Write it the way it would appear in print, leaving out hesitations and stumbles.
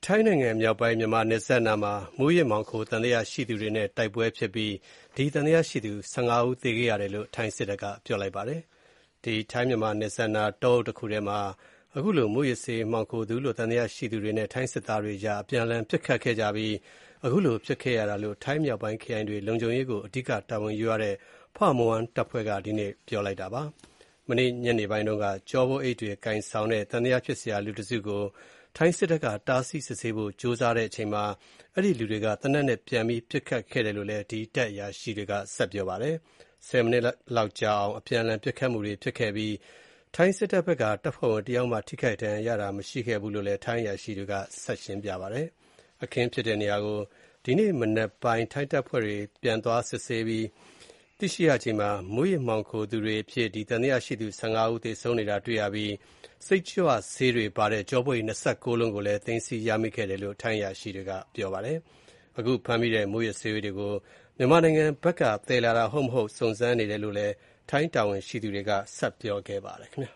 ထိုင်းနိုင်ငံမြောက်ပိုင်းမြန်မာနယ်စပ်နားမှာမူးယစ်မှောင်ခိုသံသယရှိသူတွေနဲ့တိုက်ပွဲဖြစ်ပြီးဒီသံသယရှိသူ15ဦးသေခဲ့ရတယ်လို့ထိုင်းစစ်တပ်ကပြောလိုက်ပါတယ်။ထိုင်းမြန်မာနယ်စပ်နားတောအုပ်တစ်ခုထဲမှာအခုလိုမူးယစ်ဆေးမှောင်ခိုသူလို့သံသယရှိသူတွေနဲ့ထိုင်းစစ်သားတွေကြားအပြန်အလှန်ပစ်ခတ်ခဲ့ကြပြီးအခုလိုဖြစ်ခဲ့ရတာလို့ထိုင်းမြောက်ပိုင်းခရိုင်တွေလုံခြုံရေးကိုအဓိကတာဝန်ယူရတဲ့Pha Muangတပ်ဖွဲ့ကဒီနေ့ပြောလိုက်တာပါ။မနေ့ညနေပိုင်းတုန်းကကျောပိုးအိတ်တွေကင်ဆောင်တဲ့သံသယဖြစ်စရာလူတစုကိုထိုင်းစစ်တပ်ကတားဆီးစစ်ဆေးဖို့ကြိုးစားတဲ့အချိန်မှာအဲ့ဒီလူတွေကသေနတ်နဲ့ပြန်ပြီးပစ်ခတ်ခဲ့တယ်လို့လည်းဒီတပ်အရာရှိတွေကဆက်ပြောပါတယ်။10မိနစ်လောက်ကြာအောင်အပြန်အလှန်ပစ်ခတ်မှုတွေဖြစ်ခဲ့ပြီးထိုင်းစစ်တပ်ဘက်ကတပ်ဖွဲ့ဝင်တယောက်မှထိခိုက်ဒဏ်ရာရတာမရှိခဲ့ဘူးလို့လည်းထိုင်းအရာရှိတွေကဆက်ရှင်းပြပါတယ်။အခင်းဖြစ်တဲ့နေရာကိုဒီနေ့မနက်ပိုင်းထိုင်းတပ်ဖွဲ့တွေပြန်သွားစစ်ဆေးပြီးသိရှိရချိန်မှာမူးယစ်မှောင်ခိုသူတွေအဖြစ်ဒီသံသယရှိသူ15ဦးသေဆုံးနေတာတွေ့ရပြီးစိတ်ကြွဆေးတွေပါတဲ့ကျောပိုးအိတ်29လုံးကိုလည်းသိမ်းဆည်းရမိခဲ့တယ်လို့ထိုင်းအရာရှိတွေကပြောပါတယ်။အခုဖမ်းမိတဲ့မူးယစ်ဆေးတွေကိုမြန်မာနိုင်ငံဘက်ကသယ်လာတာဟုတ်မဟုတ်စုံစမ်းနေတယ်လို့လည်းထိုင်းတာဝန်ရှိသူတွေကဆက်ပြောခဲ့ပါတယ်ခင်ဗျာ